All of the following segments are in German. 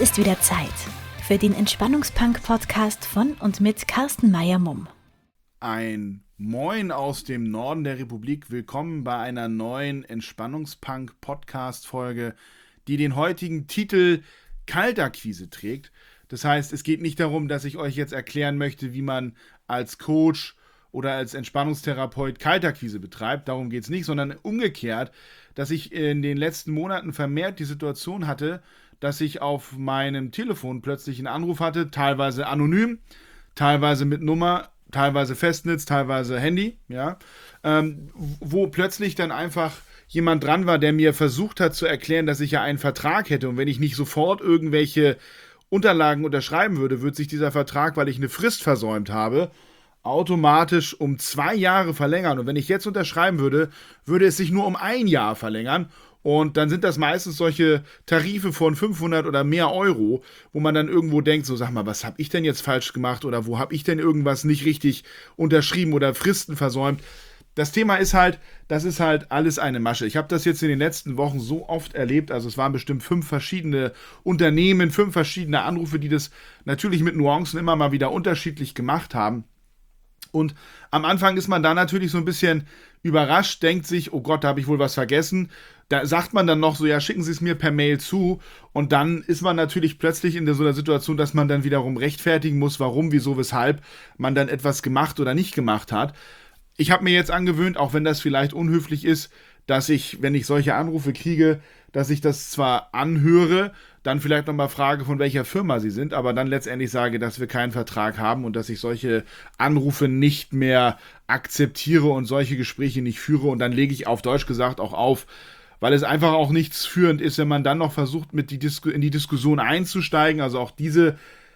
ist wieder Zeit für den Entspannungspunk-Podcast von und mit Carsten Meyer-Mumm. Ein Moin aus dem Norden der Republik. Willkommen bei einer neuen Entspannungspunk-Podcast-Folge, die den heutigen Titel Kaltakquise trägt. Das heißt, es geht nicht darum, dass ich euch jetzt erklären möchte, wie man als Coach oder als Entspannungstherapeut Kaltakquise betreibt. Darum geht es nicht, sondern umgekehrt, dass ich in den letzten Monaten vermehrt die Situation hatte, dass ich auf meinem Telefon plötzlich einen Anruf hatte, teilweise anonym, teilweise mit Nummer, teilweise Festnetz, teilweise Handy, ja, wo plötzlich dann einfach jemand dran war, der mir versucht hat zu erklären, dass ich ja einen Vertrag hätte und wenn ich nicht sofort irgendwelche Unterlagen unterschreiben würde, wird sich dieser Vertrag, weil ich eine Frist versäumt habe, automatisch um 2 Jahre verlängern. Und wenn ich jetzt unterschreiben würde, würde es sich nur um 1 Jahr verlängern. Und dann sind das meistens solche Tarife von 500 oder mehr Euro, wo man dann irgendwo denkt, so sag mal, was habe ich denn jetzt falsch gemacht oder wo habe ich denn irgendwas nicht richtig unterschrieben oder Fristen versäumt. Das Thema ist halt, das ist halt alles eine Masche. Ich habe das jetzt in den letzten Wochen so oft erlebt, also es waren bestimmt 5 verschiedene Unternehmen, 5 verschiedene Anrufe, die das natürlich mit Nuancen immer mal wieder unterschiedlich gemacht haben. Und am Anfang ist man da natürlich so ein bisschen überrascht, denkt sich, oh Gott, da habe ich wohl was vergessen. Da sagt man dann noch so, ja, schicken Sie es mir per Mail zu. Und dann ist man natürlich plötzlich in so einer Situation, dass man dann wiederum rechtfertigen muss, warum, wieso, weshalb man dann etwas gemacht oder nicht gemacht hat. Ich habe mir jetzt angewöhnt, auch wenn das vielleicht unhöflich ist, dass ich, wenn ich solche Anrufe kriege, dass ich das zwar anhöre, dann vielleicht nochmal frage, von welcher Firma sie sind, aber dann letztendlich sage, dass wir keinen Vertrag haben und dass ich solche Anrufe nicht mehr akzeptiere und solche Gespräche nicht führe und dann lege ich auf Deutsch gesagt auch auf, weil es einfach auch nichts führend ist, wenn man dann noch versucht, in die Diskussion einzusteigen, also auch diese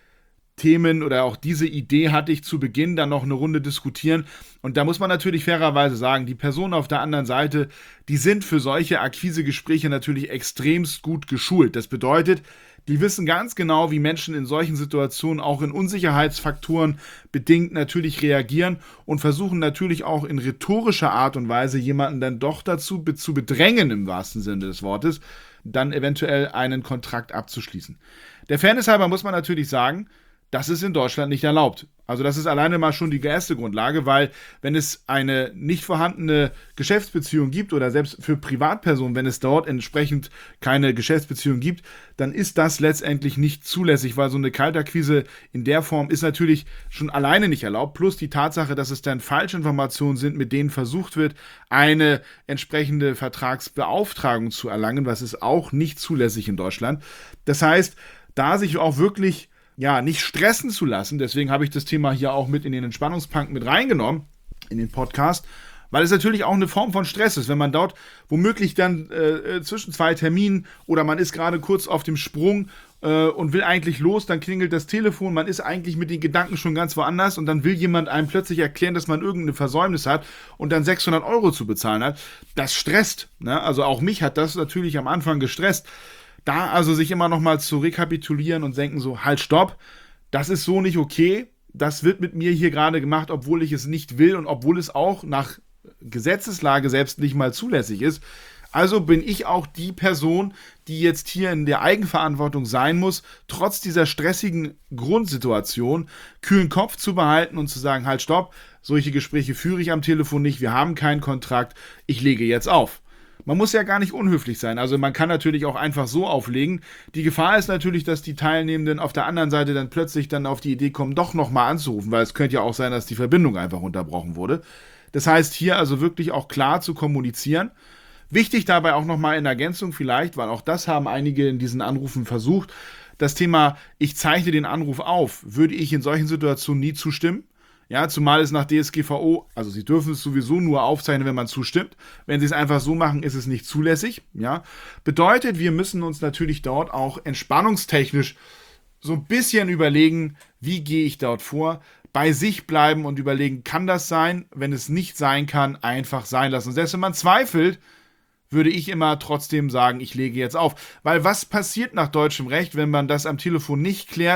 Themen oder auch diese Idee hatte ich zu Beginn, dann noch eine Runde diskutieren. Und da muss man natürlich fairerweise sagen, die Personen auf der anderen Seite, die sind für solche Akquisegespräche natürlich extremst gut geschult. Das bedeutet, die wissen ganz genau, wie Menschen in solchen Situationen auch in Unsicherheitsfaktoren bedingt natürlich reagieren und versuchen natürlich auch in rhetorischer Art und Weise jemanden dann doch dazu zu bedrängen, im wahrsten Sinne des Wortes, dann eventuell einen Kontrakt abzuschließen. Der Fairness halber muss man natürlich sagen, das ist in Deutschland nicht erlaubt. Also das ist alleine mal schon die erste Grundlage, weil wenn es eine nicht vorhandene Geschäftsbeziehung gibt oder selbst für Privatpersonen, wenn es dort entsprechend keine Geschäftsbeziehung gibt, dann ist das letztendlich nicht zulässig, weil so eine Kaltakquise in der Form ist natürlich schon alleine nicht erlaubt, plus die Tatsache, dass es dann Falschinformationen sind, mit denen versucht wird, eine entsprechende Vertragsbeauftragung zu erlangen, was ist auch nicht zulässig in Deutschland. Das heißt, da sich auch wirklich nicht stressen zu lassen. Deswegen habe ich das Thema hier auch mit in den Entspannungspunk mit reingenommen, in den Podcast, weil es natürlich auch eine Form von Stress ist, wenn man dort womöglich dann zwischen 2 Terminen oder man ist gerade kurz auf dem Sprung und will eigentlich los, dann klingelt das Telefon, man ist eigentlich mit den Gedanken schon ganz woanders und dann will jemand einem plötzlich erklären, dass man irgendeine Versäumnis hat und dann 600 Euro zu bezahlen hat. Das stresst, ne? Also auch mich hat das natürlich am Anfang gestresst. Da also sich immer noch mal zu rekapitulieren und denken so, halt, stopp, das ist so nicht okay, das wird mit mir hier gerade gemacht, obwohl ich es nicht will und obwohl es auch nach Gesetzeslage selbst nicht mal zulässig ist. Also bin ich auch die Person, die jetzt hier in der Eigenverantwortung sein muss, trotz dieser stressigen Grundsituation kühlen Kopf zu behalten und zu sagen, halt, stopp, solche Gespräche führe ich am Telefon nicht, wir haben keinen Kontrakt, ich lege jetzt auf. Man muss ja gar nicht unhöflich sein, also man kann natürlich auch einfach so auflegen. Die Gefahr ist natürlich, dass die Teilnehmenden auf der anderen Seite dann plötzlich dann auf die Idee kommen, doch nochmal anzurufen, weil es könnte ja auch sein, dass die Verbindung einfach unterbrochen wurde. Das heißt, hier also wirklich auch klar zu kommunizieren. Wichtig dabei auch nochmal in Ergänzung vielleicht, weil auch das haben einige in diesen Anrufen versucht, das Thema, ich zeichne den Anruf auf, würde ich in solchen Situationen nie zustimmen. Ja, zumal es nach DSGVO, also Sie dürfen es sowieso nur aufzeichnen, wenn man zustimmt. Wenn Sie es einfach so machen, ist es nicht zulässig. Ja, bedeutet, wir müssen uns natürlich dort auch entspannungstechnisch so ein bisschen überlegen, wie gehe ich dort vor, bei sich bleiben und überlegen, kann das sein? Wenn es nicht sein kann, einfach sein lassen. Und selbst wenn man zweifelt, würde ich immer trotzdem sagen, ich lege jetzt auf. Weil was passiert nach deutschem Recht, wenn man das am Telefon nicht klärt?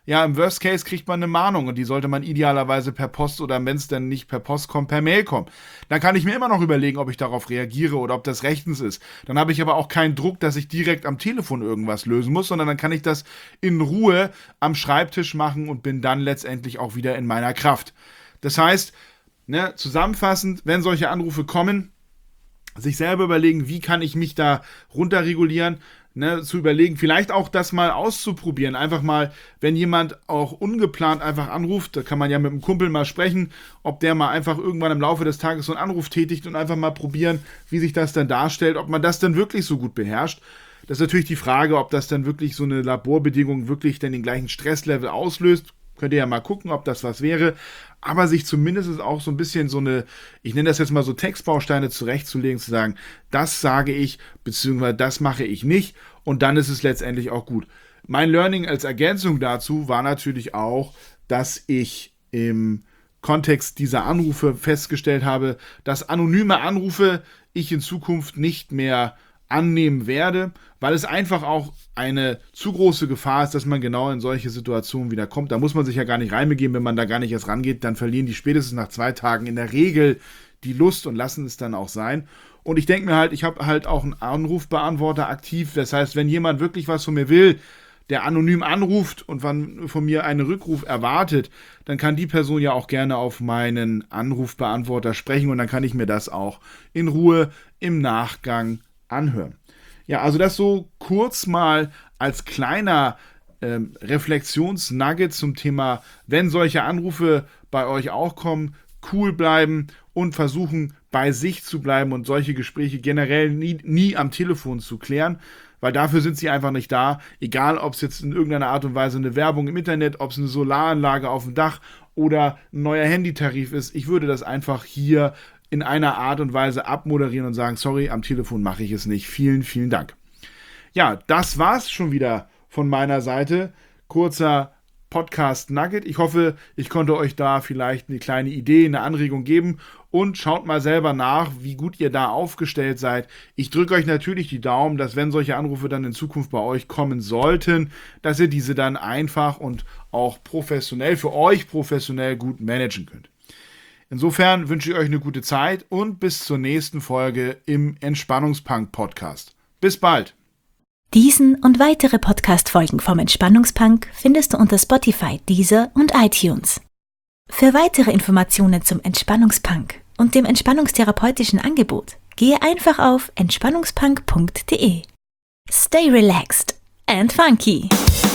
ja, im Worst Case kriegt man eine Mahnung und die sollte man idealerweise per Post oder wenn es dann nicht per Post kommt, per Mail kommen. Dann kann ich mir immer noch überlegen, ob ich darauf reagiere oder ob das rechtens ist. Dann habe ich aber auch keinen Druck, dass ich direkt am Telefon irgendwas lösen muss, sondern dann kann ich das in Ruhe am Schreibtisch machen und bin dann letztendlich auch wieder in meiner Kraft. Das heißt, zusammenfassend, wenn solche Anrufe kommen, sich selber überlegen, wie kann ich mich da runterregulieren, zu überlegen, vielleicht auch das mal auszuprobieren. Einfach mal, wenn jemand auch ungeplant einfach anruft, da kann man ja mit einem Kumpel mal sprechen, ob der mal einfach irgendwann im Laufe des Tages so einen Anruf tätigt und einfach mal probieren, wie sich das dann darstellt, ob man das dann wirklich so gut beherrscht. Das ist natürlich die Frage, ob das dann wirklich so eine Laborbedingung wirklich dann den gleichen Stresslevel auslöst. Könnt ihr ja mal gucken, ob das was wäre. Aber sich zumindest auch so ein bisschen so eine, ich nenne das jetzt mal so Textbausteine zurechtzulegen, zu sagen, das sage ich, beziehungsweise das mache ich nicht. Und dann ist es letztendlich auch gut. Mein Learning als Ergänzung dazu war natürlich auch, dass ich im Kontext dieser Anrufe festgestellt habe, dass anonyme Anrufe ich in Zukunft nicht mehr annehmen werde, weil es einfach auch eine zu große Gefahr ist, dass man genau in solche Situationen wieder kommt. Da muss man sich ja gar nicht reinbegeben, wenn man da gar nicht erst rangeht, dann verlieren die spätestens nach 2 Tagen in der Regel die Lust und lassen es dann auch sein. Und ich denke mir halt, ich habe halt auch einen Anrufbeantworter aktiv. Das heißt, wenn jemand wirklich was von mir will, der anonym anruft und von mir einen Rückruf erwartet, dann kann die Person ja auch gerne auf meinen Anrufbeantworter sprechen und dann kann ich mir das auch in Ruhe im Nachgang anhören. Ja, also das so kurz mal als kleiner Reflexionsnugget zum Thema, wenn solche Anrufe bei euch auch kommen, cool bleiben und versuchen bei sich zu bleiben und solche Gespräche generell nie am Telefon zu klären, weil dafür sind sie einfach nicht da, egal ob es jetzt in irgendeiner Art und Weise eine Werbung im Internet, ob es eine Solaranlage auf dem Dach oder ein neuer Handytarif ist. Ich würde das einfach hier in einer Art und Weise abmoderieren und sagen, sorry, am Telefon mache ich es nicht. Vielen, vielen Dank. Ja, das war's schon wieder von meiner Seite. Kurzer Podcast Nugget. Ich hoffe, ich konnte euch da vielleicht eine kleine Idee, eine Anregung geben und schaut mal selber nach, wie gut ihr da aufgestellt seid. Ich drücke euch natürlich die Daumen, dass wenn solche Anrufe dann in Zukunft bei euch kommen sollten, dass ihr diese dann einfach und auch professionell, für euch professionell gut managen könnt. Insofern wünsche ich euch eine gute Zeit und bis zur nächsten Folge im Entspannungspunk Podcast. Bis bald! Diesen und weitere Podcast-Folgen vom Entspannungspunk findest du unter Spotify, Deezer und iTunes. Für weitere Informationen zum Entspannungspunk und dem entspannungstherapeutischen Angebot gehe einfach auf entspannungspunk.de. Stay relaxed and funky!